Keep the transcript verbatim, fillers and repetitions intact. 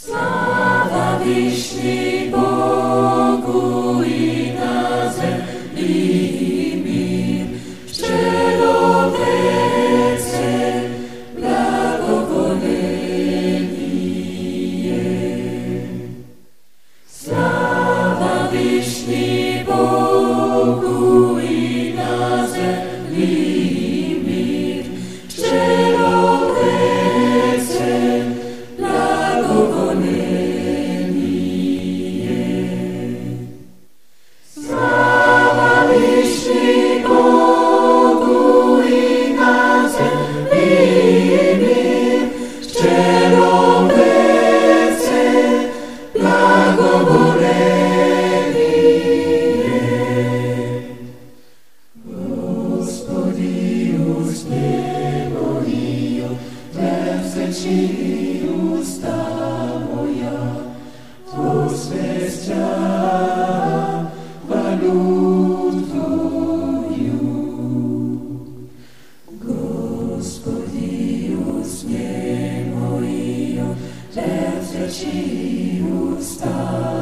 Sława wyślij Bogu i na ziemi mir, szczerowerce, blagowolenie. Sława wyślij Bogu i na ziemi mir, szczerowerce, blagowolenie. Sława wyślij Bogu i na ziemi mir, szczerowerce, blagowolenie. Gospodiu z niebo i odręce Ci usta moja, to zwestia chwalu Twoju. Gospodiu z niebo i odręce Ci usta